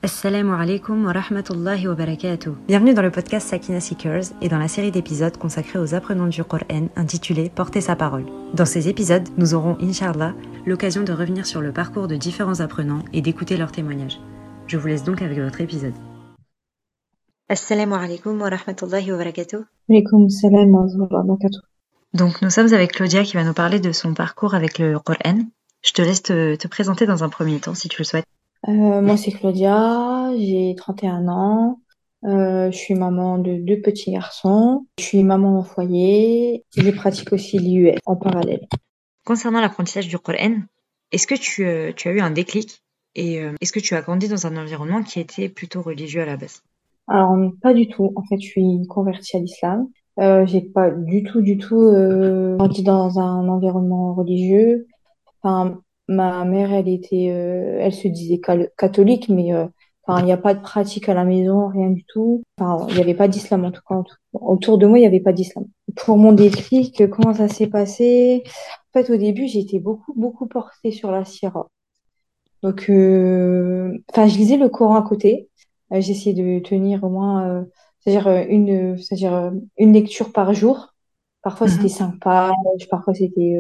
Assalamu alaikum wa rahmatullahi wa barakatuh. Bienvenue dans le podcast Sakina Seekers et dans la série d'épisodes consacrés aux apprenants du Coran intitulée Porter sa parole. Dans ces épisodes, nous aurons, Inch'Allah, l'occasion de revenir sur le parcours de différents apprenants et d'écouter leurs témoignages. Je vous laisse donc avec votre épisode. Assalamu alaikum wa rahmatullahi wa barakatuh. Alaykoum salam wa rahmatullahi wa barakatuh. Donc nous sommes avec Claudia qui va nous parler de son parcours avec le Coran. Je te laisse te présenter dans un premier temps si tu le souhaites. Moi, c'est Claudia, j'ai 31 ans, je suis maman de 2 petits garçons, je suis maman au foyer, et je pratique aussi l'IUF en parallèle. Concernant l'apprentissage du Coran, est-ce que tu as eu un déclic et est-ce que tu as grandi dans un environnement qui était plutôt religieux à la base? Alors, pas du tout, en fait, je suis convertie à l'islam. J'ai pas du tout grandi dans un environnement religieux. Enfin, ma mère, elle se disait catholique, mais enfin, il n'y a pas de pratique à la maison, rien du tout. Enfin, il n'y avait pas d'islam en tout cas. Autour de moi, il n'y avait pas d'islam. Pour mon déclic, comment ça s'est passé? En fait, au début, j'étais beaucoup portée sur la sira. Donc, enfin, je lisais le Coran à côté. J'essayais de tenir au moins, c'est-à-dire une lecture par jour. Parfois, c'était 5 pages, parfois,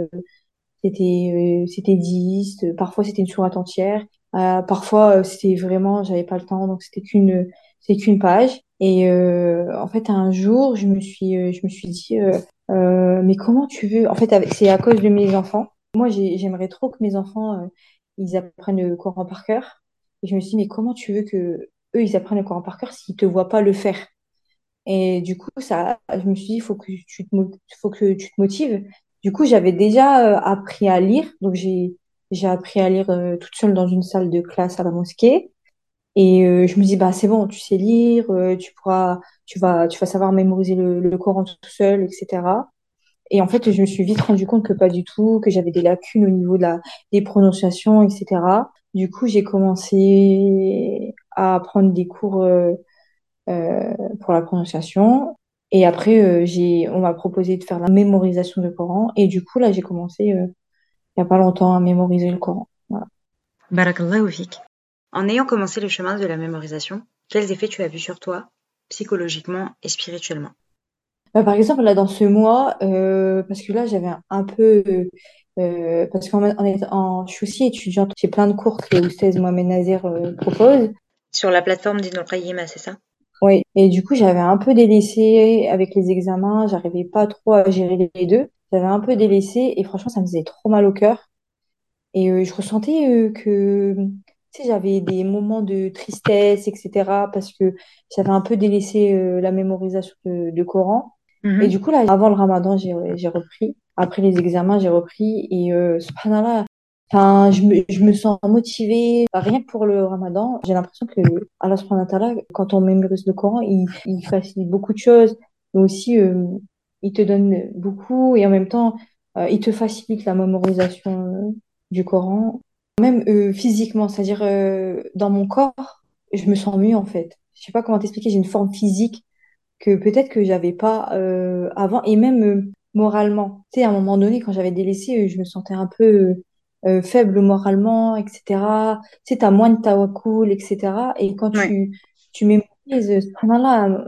c'était 10, parfois c'était une sourate entière, parfois c'était vraiment, j'avais pas le temps, donc c'était qu'une page. Et en fait, un jour, je me suis dit, mais comment tu veux? En fait, c'est à cause de mes enfants. Moi, j'aimerais trop que mes enfants, ils apprennent le Coran par cœur. Et je me suis dit, mais comment tu veux que eux, ils apprennent le Coran par cœur s'ils te voient pas le faire? Et du coup, je me suis dit, il faut que tu te motives. Du coup, j'avais déjà appris à lire. Donc, j'ai appris à lire toute seule dans une salle de classe à la mosquée. Et je me dis, bah, c'est bon, tu sais lire, tu vas savoir mémoriser le Coran tout seul, etc. Et en fait, je me suis vite rendu compte que pas du tout, que j'avais des lacunes au niveau des prononciations, etc. Du coup, j'ai commencé à prendre des cours pour la prononciation. Et après, on m'a proposé de faire la mémorisation du Coran. Et du coup, là, j'ai commencé il n'y a pas longtemps à mémoriser le Coran. Voilà. Barakallahu fik. En ayant commencé le chemin de la mémorisation, quels effets tu as vus sur toi, psychologiquement et spirituellement? Par exemple, là, dans ce mois, parce que là, j'avais un peu... parce je suis aussi étudiante, j'ai plein de cours que Oustaz Mohamed Nazer propose. Sur la plateforme d'Ibn al-Qayyim, c'est ça? Oui, et du coup, j'avais un peu délaissé avec les examens, j'arrivais pas trop à gérer les deux. J'avais un peu délaissé et franchement, ça me faisait trop mal au cœur. Et je ressentais que tu sais, j'avais des moments de tristesse, etc. parce que j'avais un peu délaissé la mémorisation de Coran. Et du coup, là, avant le Ramadan, j'ai repris. Après les examens, j'ai repris. Et subhanallah, enfin, je me sens motivée. Rien que pour le Ramadan, j'ai l'impression que Allah subhanahu wa ta'ala, quand on mémorise le Coran, il facilite beaucoup de choses. Mais aussi, il te donne beaucoup. Et en même temps, il te facilite la mémorisation du Coran, même physiquement, c'est-à-dire dans mon corps, je me sens mieux en fait. Je sais pas comment t'expliquer, j'ai une forme physique que peut-être que j'avais pas avant et même moralement. Tu sais, à un moment donné, quand j'avais délaissé, je me sentais un peu faible moralement, etc. Tu sais, t'as moins de tawakkul, etc. Et quand Ouais. tu mémorises ce là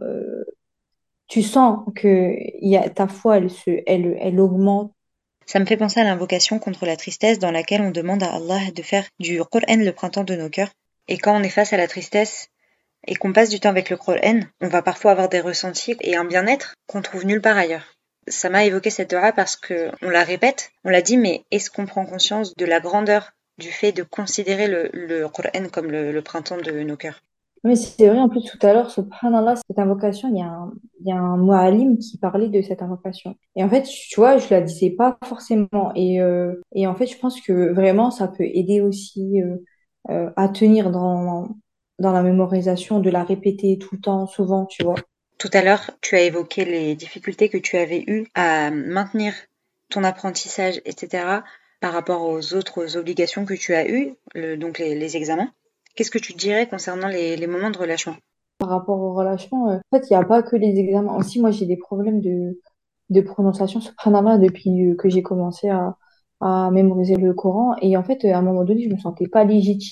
tu sens que ta foi, elle augmente. Ça me fait penser à l'invocation contre la tristesse dans laquelle on demande à Allah de faire du Coran le printemps de nos cœurs. Et quand on est face à la tristesse et qu'on passe du temps avec le Coran, on va parfois avoir des ressentis et un bien-être qu'on trouve nulle part ailleurs. Ça m'a évoqué cette dua parce que on la répète, on l'a dit, mais est-ce qu'on prend conscience de la grandeur du fait de considérer le Coran comme le printemps de nos cœurs? Mais c'est vrai, en plus, tout à l'heure, subhanallah, cette invocation, il y a un mu'allim qui parlait de cette invocation. Et en fait, tu vois, je la disais pas forcément. Et en fait, je pense que vraiment, ça peut aider aussi à tenir dans la mémorisation, de la répéter tout le temps, souvent, tu vois. Tout à l'heure, tu as évoqué les difficultés que tu avais eues à maintenir ton apprentissage, etc., par rapport aux autres obligations que tu as eues, donc les examens. Qu'est-ce que tu dirais concernant les moments de relâchement? Par rapport au relâchement, en fait, il n'y a pas que les examens. Aussi, moi, j'ai des problèmes de prononciation, subhanallah, depuis que j'ai commencé à mémoriser le Coran. Et en fait, à un moment donné, je me sentais pas légitime.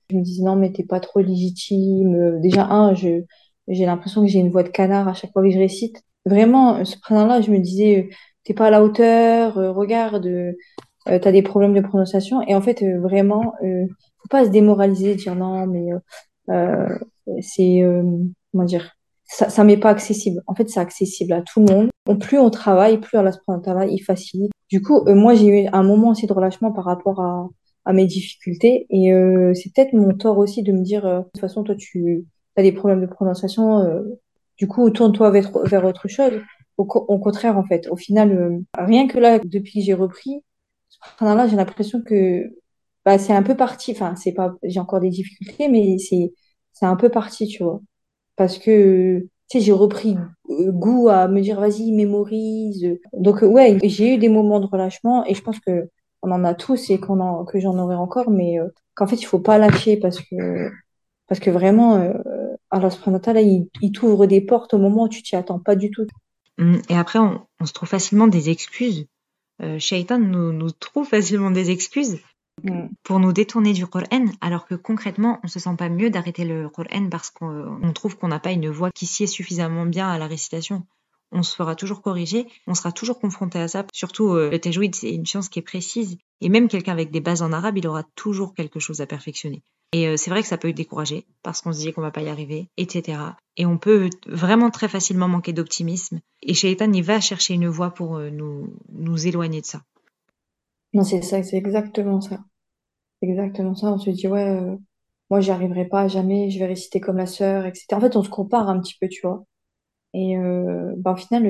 Je me disais, non, mais t'es pas trop légitime. Déjà, j'ai l'impression que j'ai une voix de canard à chaque fois que je récite. Vraiment, ce prénom-là, je me disais, t'es pas à la hauteur, regarde, t'as des problèmes de prononciation. Et en fait, vraiment, faut pas se démoraliser, dire non, mais euh, c'est, comment dire, ça m'est pas accessible. En fait, c'est accessible à tout le monde. Plus on travaille, plus on se prend un travail, il facilite. Du coup, moi, j'ai eu un moment aussi de relâchement par rapport à mes difficultés. Et c'est peut-être mon tort aussi de me dire, de toute façon, toi, tu as des problèmes de prononciation. Du coup, tourne-toi vers autre chose. Au contraire, en fait, au final, rien que là, depuis que j'ai repris, là, j'ai l'impression que bah, c'est un peu parti. Enfin, c'est pas, j'ai encore des difficultés, mais c'est un peu parti, tu vois. Parce que, tu sais, j'ai repris goût à me dire, vas-y, mémorise. Donc, ouais, j'ai eu des moments de relâchement et je pense que on en a tous et que j'en aurai encore, mais qu'en fait, il faut pas lâcher parce que vraiment, Allah subhanahu wa ta'ala, il t'ouvre des portes au moment où tu t'y attends pas du tout. Et après, on se trouve facilement des excuses. Shaitan nous trouve facilement des excuses Mm. pour nous détourner du Coran, alors que concrètement, on se sent pas mieux d'arrêter le Coran parce qu'on trouve qu'on n'a pas une voix qui sied suffisamment bien à la récitation. On se fera toujours corriger, on sera toujours confronté à ça. Surtout, le tajwid, c'est une science qui est précise. Et même quelqu'un avec des bases en arabe, il aura toujours quelque chose à perfectionner. Et c'est vrai que ça peut décourager parce qu'on se dit qu'on va pas y arriver, etc. Et on peut vraiment très facilement manquer d'optimisme. Et Shaitan, il va chercher une voie pour nous éloigner de ça. Non, c'est ça, c'est exactement ça. C'est exactement ça. On se dit, ouais, moi, j'y arriverai pas jamais, je vais réciter comme la sœur, etc. En fait, on se compare un petit peu, tu vois. Et bah, au final,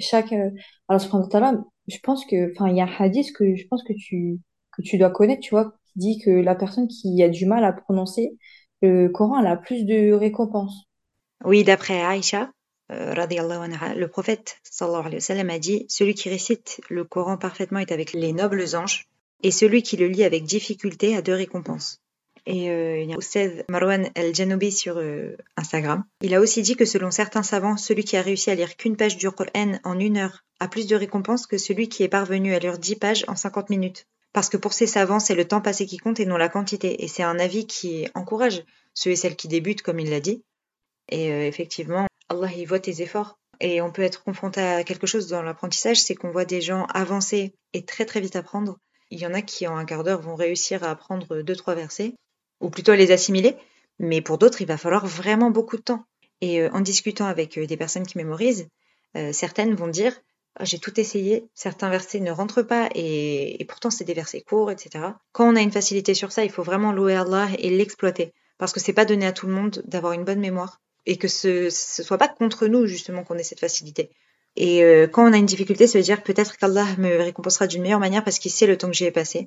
alors, subhanahu wa ta'ala, je pense que, enfin, il y a un hadith que je pense que tu dois connaître, tu vois, qui dit que la personne qui a du mal à prononcer le Coran, elle a plus de récompenses. Oui, d'après Aïcha, radiyallahu anha, le prophète sallallahu alayhi wa sallam a dit: celui qui récite le Coran parfaitement est avec les nobles anges, et celui qui le lit avec difficulté a deux récompenses. Et il y a Oustaz Marwan El-Janoubi sur Instagram. Il a aussi dit que selon certains savants, celui qui a réussi à lire qu'une page du Coran en 1 heure a plus de récompenses que celui qui est parvenu à lire 10 pages en 50 minutes. Parce que pour ces savants, c'est le temps passé qui compte et non la quantité. Et c'est un avis qui encourage ceux et celles qui débutent, comme il l'a dit. Et effectivement, Allah, il voit tes efforts. Et on peut être confronté à quelque chose dans l'apprentissage, c'est qu'on voit des gens avancer et très très vite apprendre. Il y en a qui, en un quart d'heure, vont réussir à apprendre deux, trois versets, ou plutôt à les assimiler. Mais pour d'autres, il va falloir vraiment beaucoup de temps. Et en discutant avec des personnes qui mémorisent, certaines vont dire: ah, j'ai tout essayé, certains versets ne rentrent pas, et pourtant c'est des versets courts, etc. Quand on a une facilité sur ça, il faut vraiment louer Allah et l'exploiter. Parce que c'est pas donné à tout le monde d'avoir une bonne mémoire et que ce soit pas contre nous justement qu'on ait cette facilité. Et quand on a une difficulté, ça veut dire peut-être qu'Allah me récompensera d'une meilleure manière parce qu'il sait le temps que j'y ai passé.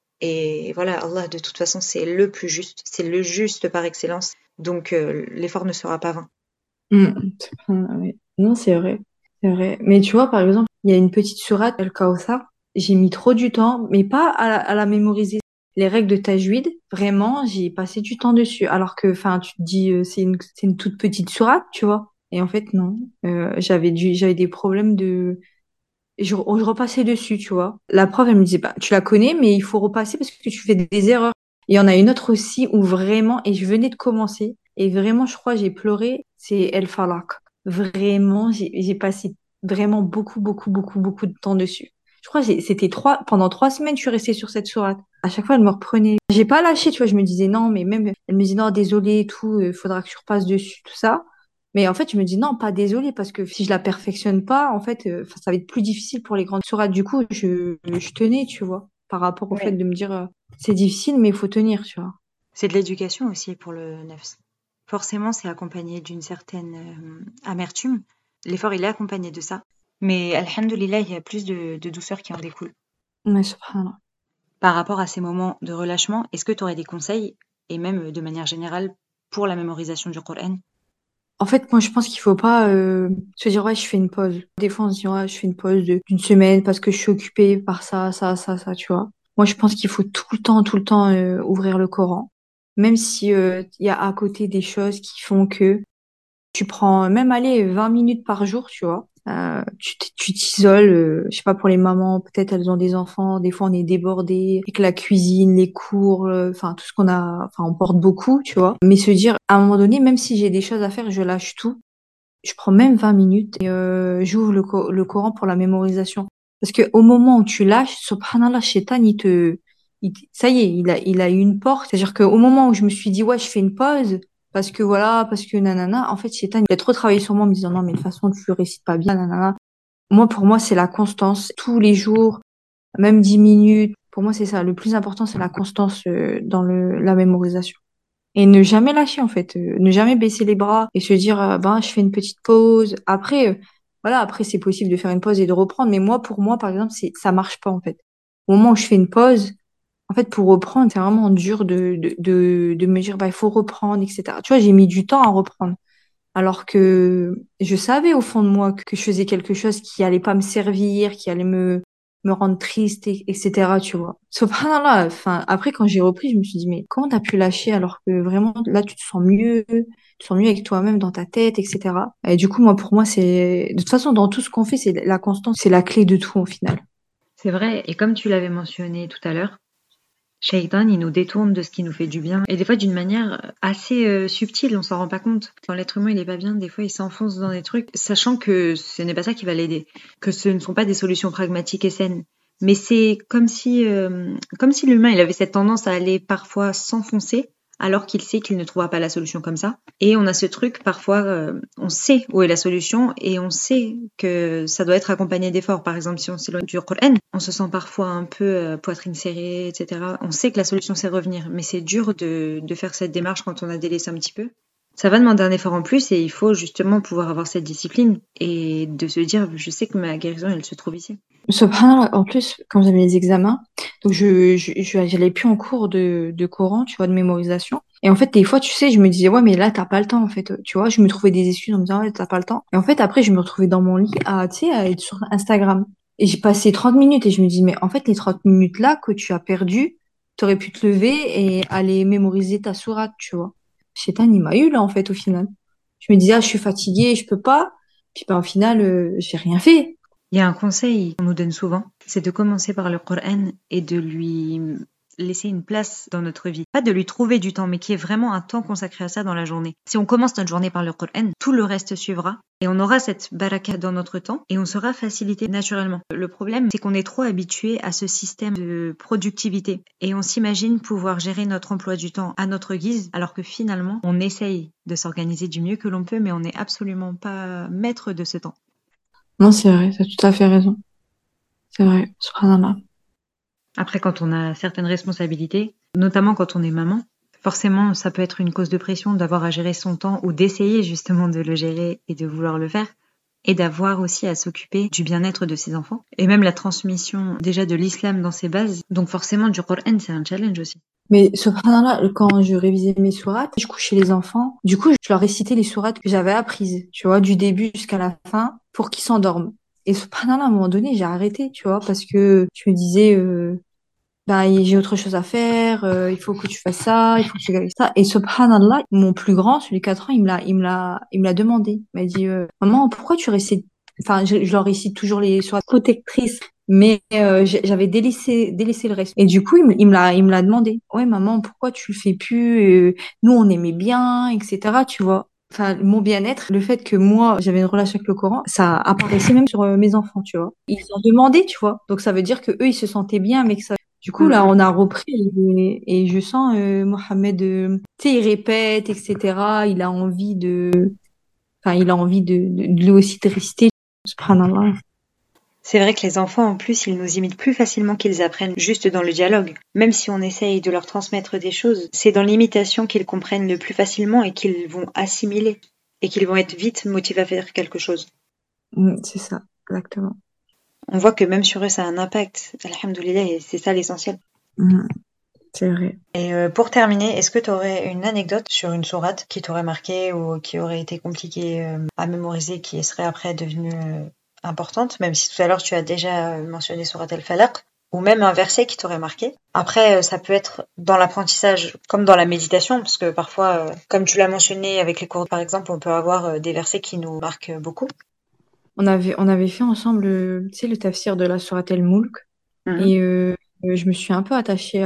Et voilà, Allah de toute façon c'est le plus juste, c'est le juste par excellence. Donc l'effort ne sera pas vain. Ouais. Non, c'est vrai. C'est vrai. Mais tu vois, par exemple, il y a une petite sourate, Al-Kawthar. J'ai mis trop du temps, mais pas à la mémoriser. Les règles de tajwid, vraiment, j'ai passé du temps dessus. Alors que, enfin, tu te dis, c'est une toute petite sourate, tu vois. Et en fait, non. J'avais des problèmes je repassais dessus, tu vois. La prof, elle me disait, bah, tu la connais, mais il faut repasser parce que tu fais des erreurs. Il y en a une autre aussi où vraiment, et je venais de commencer, et vraiment, je crois, j'ai pleuré, c'est El Falak. Vraiment, j'ai passé vraiment beaucoup de temps dessus. Je crois que pendant 3 semaines, je suis restée sur cette sourate. À chaque fois, elle me reprenait. J'ai pas lâché, tu vois, je me disais non, mais même, elle me disait non, désolé et tout, faudra que tu repasses dessus, tout ça. Mais en fait, je me dis non, pas désolé, parce que si je la perfectionne pas, en fait, ça va être plus difficile pour les grandes sourates. Du coup, je tenais, tu vois, par rapport au fait Oui. de me dire, c'est difficile, mais il faut tenir, tu vois. C'est de l'éducation aussi pour le nefs. Forcément, c'est accompagné d'une certaine amertume. L'effort, il est accompagné de ça. Mais alhamdoulilah, il y a plus de douceur qui en découle. Mais subhanallah. Par rapport à ces moments de relâchement, est-ce que tu aurais des conseils, et même de manière générale, pour la mémorisation du Coran? En fait, moi, je pense qu'il faut pas se dire, ouais, je fais une pause. Des fois, on se dit, ouais, je fais une pause d'une semaine parce que je suis occupée par ça, tu vois. Moi, je pense qu'il faut tout le temps ouvrir le Coran. Même si il y a à côté des choses qui font que tu prends même aller 20 minutes par jour, tu vois. Tu t'isoles, je sais pas pour les mamans, peut-être elles ont des enfants, des fois on est débordé avec la cuisine, les cours, enfin tout ce qu'on a, enfin on porte beaucoup, tu vois. Mais se dire à un moment donné, même si j'ai des choses à faire, je lâche tout. Je prends même 20 minutes et j'ouvre le Coran pour la mémorisation. Parce que au moment où tu lâches, subhanallah, Shaitan, ça y est, il a eu une porte. C'est-à-dire qu'au moment où je me suis dit, ouais, je fais une pause, parce que voilà, parce que nanana, en fait, Shaitan, il a trop travaillé sur moi en me disant, non, mais de toute façon, tu récites pas bien, nanana. Pour moi, c'est la constance. Tous les jours, même 10 minutes. Pour moi, c'est ça. Le plus important, c'est la constance dans la mémorisation. Et ne jamais lâcher, en fait. Ne jamais baisser les bras et se dire, ben, je fais une petite pause. Après, voilà, après, c'est possible de faire une pause et de reprendre. Mais moi, pour moi, par exemple, ça marche pas, en fait. Au moment où je fais une pause, en fait, pour reprendre, c'est vraiment dur de me dire, bah, il faut reprendre, etc. Tu vois, j'ai mis du temps à reprendre. Alors que je savais au fond de moi que je faisais quelque chose qui allait pas me servir, qui allait me rendre triste, etc. Tu vois. Subhanallah, enfin, après, quand j'ai repris, je me suis dit, mais comment t'as pu lâcher alors que vraiment, là, tu te sens mieux avec toi-même dans ta tête, etc. Et du coup, pour moi, de toute façon, dans tout ce qu'on fait, c'est la constance, c'est la clé de tout, au final. C'est vrai, et comme tu l'avais mentionné tout à l'heure, Shaitan, il nous détourne de ce qui nous fait du bien, et des fois d'une manière assez subtile, on s'en rend pas compte. Quand l'être humain il est pas bien, des fois il s'enfonce dans des trucs, sachant que ce n'est pas ça qui va l'aider, que ce ne sont pas des solutions pragmatiques et saines. Mais c'est comme si l'humain il avait cette tendance à aller parfois s'enfoncer, alors qu'il sait qu'il ne trouvera pas la solution comme ça. Et on a ce truc, parfois, on sait où est la solution et on sait que ça doit être accompagné d'efforts. Par exemple, si on s'éloigne du Coran, on se sent parfois un peu poitrine serrée, etc. On sait que la solution c'est revenir, mais c'est dur de faire cette démarche quand on a délaissé un petit peu. Ça va demander un effort en plus et il faut justement pouvoir avoir cette discipline et de se dire, je sais que ma guérison, elle se trouve ici. Subhanallah, en plus, quand j'avais les examens, donc j'allais plus en cours de Coran, tu vois, de mémorisation. Et en fait, des fois, tu sais, je me disais, ouais, mais là, t'as pas le temps, en fait. Tu vois, je me trouvais des excuses en me disant, ouais, t'as pas le temps. Et en fait, après, je me retrouvais dans mon lit tu sais, à être sur Instagram. Et j'ai passé 30 minutes et je me dis, mais en fait, les 30 minutes là que tu as perdues, t'aurais pu te lever et aller mémoriser ta sourate, tu vois. Shaitan, il m'a eu, là, en fait, au final. Je me disais, ah, je suis fatiguée, je peux pas. Puis, ben, au final, j'ai rien fait. Il y a un conseil qu'on nous donne souvent, c'est de commencer par le Coran et de lui laisser une place dans notre vie. Pas de lui trouver du temps, mais qui est vraiment un temps consacré à ça dans la journée. Si on commence notre journée par le Coran, tout le reste suivra et on aura cette baraka dans notre temps et on sera facilité naturellement. Le problème, c'est qu'on est trop habitué à ce système de productivité et on s'imagine pouvoir gérer notre emploi du temps à notre guise, alors que finalement, on essaye de s'organiser du mieux que l'on peut, mais on n'est absolument pas maître de ce temps. Non, c'est vrai, t'as tout à fait raison. C'est vrai, subhanallah. Après, quand on a certaines responsabilités, notamment quand on est maman, forcément, ça peut être une cause de pression d'avoir à gérer son temps ou d'essayer justement de le gérer et de vouloir le faire. Et d'avoir aussi à s'occuper du bien-être de ses enfants. Et même la transmission déjà de l'islam dans ses bases. Donc forcément, du Coran, c'est un challenge aussi. Mais subhanallah, quand je révisais mes sourates, je couchais les enfants. Du coup, je leur récitais les sourates que j'avais apprises, tu vois, du début jusqu'à la fin, pour qu'ils s'endorment. Et subhanallah, à un moment donné, j'ai arrêté, tu vois, parce que je me disais, bah, j'ai autre chose à faire, il faut que tu fasses ça, il faut que tu fasses ça. Et subhanallah, mon plus grand, celui de 4 ans, il me l'a demandé. Il m'a dit, maman, pourquoi tu récites, enfin, je leur récite toujours les sourates protectrices, mais j'avais délaissé le reste. Et du coup, il me l'a demandé. Ouais, maman, pourquoi tu le fais plus? Nous, on aimait bien, etc., tu vois. Enfin, mon bien-être, le fait que moi, j'avais une relation avec le Coran, ça apparaissait même sur mes enfants, tu vois. Ils ont demandé, tu vois. Donc, ça veut dire que eux, ils se sentaient bien, mais que ça du coup, là, Mm. on a repris et je sens Mohamed, tu sais, il répète, etc. Il a envie de lui aussi de réciter. Subhanallah. C'est vrai que les enfants, en plus, ils nous imitent plus facilement qu'ils apprennent juste dans le dialogue. Même si on essaye de leur transmettre des choses, c'est dans l'imitation qu'ils comprennent le plus facilement et qu'ils vont assimiler. Et qu'ils vont être vite motivés à faire quelque chose. C'est ça, exactement. On voit que même sur eux, ça a un impact. Alhamdoulilah, et c'est ça l'essentiel. Mm, c'est vrai. Et pour terminer, est-ce que tu aurais une anecdote sur une sourate qui t'aurait marqué ou qui aurait été compliquée à mémoriser, qui serait après devenue importante, même si tout à l'heure tu as déjà mentionné sourate al-Falaq, ou même un verset qui t'aurait marqué. Après, ça peut être dans l'apprentissage comme dans la méditation, parce que parfois, comme tu l'as mentionné avec les cours par exemple, on peut avoir des versets qui nous marquent beaucoup. on avait fait ensemble, tu sais, le tafsir de la sourate Al-Mulk. Mhm. Et je me suis un peu attachée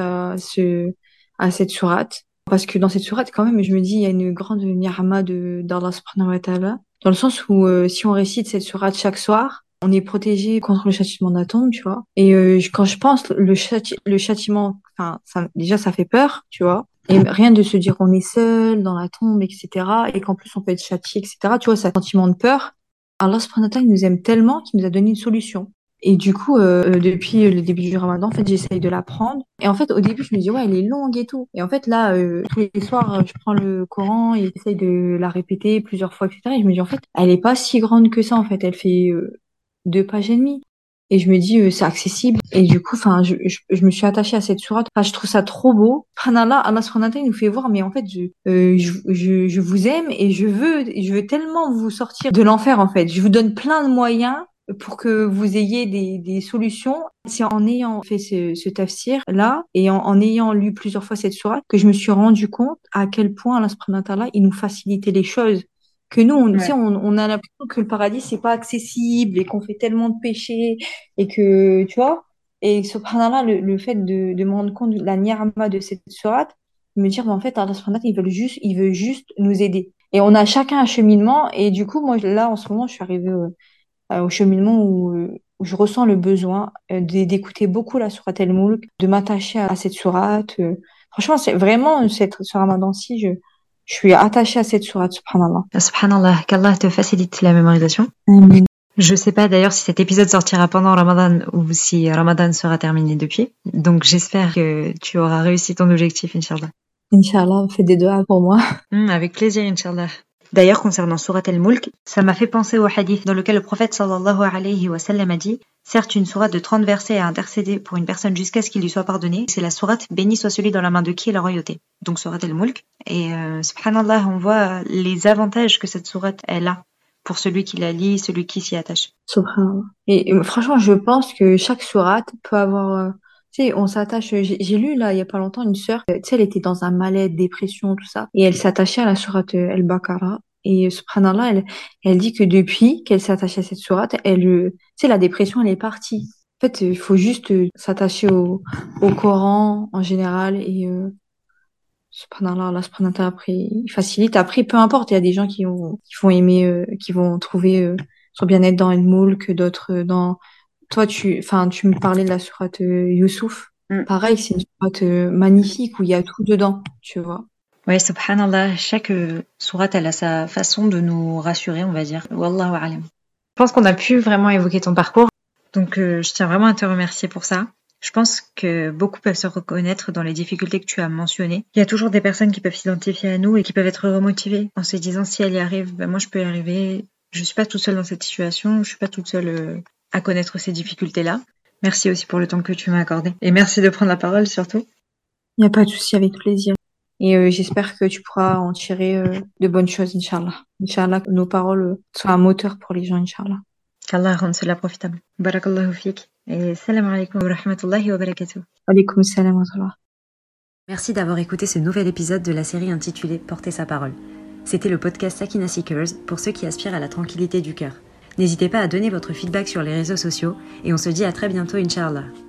à cette sourate. Parce que dans cette sourate, quand même, je me dis, il y a une grande ni'ma d'Allah subhanahu wa ta'ala. Dans le sens où, si on récite cette sourate chaque soir, on est protégé contre le châtiment de la tombe, tu vois. Et quand je pense le châtiment, enfin, déjà, ça fait peur, tu vois. Et rien de se dire qu'on est seul dans la tombe, etc. Et qu'en plus, on peut être châtié, etc. Tu vois, c'est un sentiment de peur. Allah subhanahu wa ta'ala, il nous aime tellement qu'il nous a donné une solution. Et du coup, depuis le début du Ramadan, en fait, j'essaye de l'apprendre. Et en fait, au début, je me dis, ouais, elle est longue et tout. Et en fait, là, tous les soirs, je prends le Coran et j'essaye de la répéter plusieurs fois, etc. Et je me dis, en fait, elle est pas si grande que ça, en fait. Elle fait 2 pages et demie. Et je me dis, c'est accessible. Et du coup, enfin, je me suis attachée à cette sourate. Enfin, je trouve ça trop beau. Subhanallah, Allah subhanahu wa ta'ala, il nous fait voir, mais en fait, je vous aime et je veux tellement vous sortir de l'enfer, en fait. Je vous donne plein de moyens pour que vous ayez des solutions. C'est en ayant fait ce tafsir-là et en ayant lu plusieurs fois cette sourate que je me suis rendu compte à quel point Allah subhanahu wa ta'ala, il nous facilitait les choses. Que nous, tu sais, Ouais, on a l'impression que le paradis, c'est pas accessible et qu'on fait tellement de péchés et que, tu vois, et subhanallah, le fait de me rendre compte de la ni'ma de cette sourate, de me dire, mais en fait, Allah subhanahu wa ta'ala, il veut juste nous aider. Et on a chacun un cheminement et du coup, moi, là, en ce moment, je suis arrivée au cheminement où je ressens le besoin d'écouter beaucoup la sourate El-Mulk, de m'attacher à cette sourate. Franchement, c'est vraiment ce ramadan-ci, je suis attachée à cette sourate, subhanallah. subhanallah, qu'Allah te facilite la mémorisation. Amin. Je sais pas d'ailleurs si cet épisode sortira pendant Ramadan ou si Ramadan sera terminé depuis. Donc j'espère que tu auras réussi ton objectif, Inch'Allah. Inch'Allah, fais des doigts pour moi. Avec plaisir, Inch'Allah. D'ailleurs, concernant Surat Al-Mulk, ça m'a fait penser au hadith dans lequel le prophète sallallahu alayhi wa sallam a dit: certes, une sourate de 30 versets a intercédé pour une personne jusqu'à ce qu'il lui soit pardonné. C'est la sourate béni soit celui dans la main de qui est la royauté. Donc Surat Al-Mulk. Et subhanallah, on voit les avantages que cette sourate elle a pour celui qui la lit, celui qui s'y attache. Subhanallah. Et franchement, je pense que chaque sourate peut avoir, tu sais, on s'attache. J'ai lu là il y a pas longtemps une sœur, tu sais, elle était dans un mal-être, dépression, tout ça, et elle s'attachait à la sourate El-Baqarah. Et subhanallah, elle dit que depuis qu'elle s'attache à cette sourate, tu sais, la dépression, elle est partie. En fait, il faut juste s'attacher au Coran en général et subhanallah, Allah subhanahu wa ta'ala, après, il facilite. Après, peu importe, il y a des gens qui vont aimer, qui vont trouver son bien-être dans El que d'autres dans. Toi, enfin, tu me parlais de la sourate Youssouf. Mm. Pareil, c'est une sourate magnifique où il y a tout dedans, tu vois. Ouais, subhanallah, chaque sourate elle a sa façon de nous rassurer, on va dire. Wallahu alam. Je pense qu'on a pu vraiment évoquer ton parcours, donc je tiens vraiment à te remercier pour ça. Je pense que beaucoup peuvent se reconnaître dans les difficultés que tu as mentionnées. Il y a toujours des personnes qui peuvent s'identifier à nous et qui peuvent être remotivées en se disant si elle y arrive, ben moi je peux y arriver. Je suis pas toute seule dans cette situation, je suis pas toute seule à connaître ces difficultés-là. Merci aussi pour le temps que tu m'as accordé et merci de prendre la parole surtout. Il n'y a pas de souci, avec plaisir. Et j'espère que tu pourras en tirer de bonnes choses, Inch'Allah. Inch'Allah, que nos paroles soient un moteur pour les gens, Inch'Allah. Qu'Allah rende cela profitable. Barakallahu fik et salam alaikum wa rahmatullahi wa barakatuh. Alaykoum salam wa rahmatullah. Merci d'avoir écouté ce nouvel épisode de la série intitulée Porter sa parole. C'était le podcast Sakina Seekers pour ceux qui aspirent à la tranquillité du cœur. N'hésitez pas à donner votre feedback sur les réseaux sociaux et on se dit à très bientôt, Inch'Allah.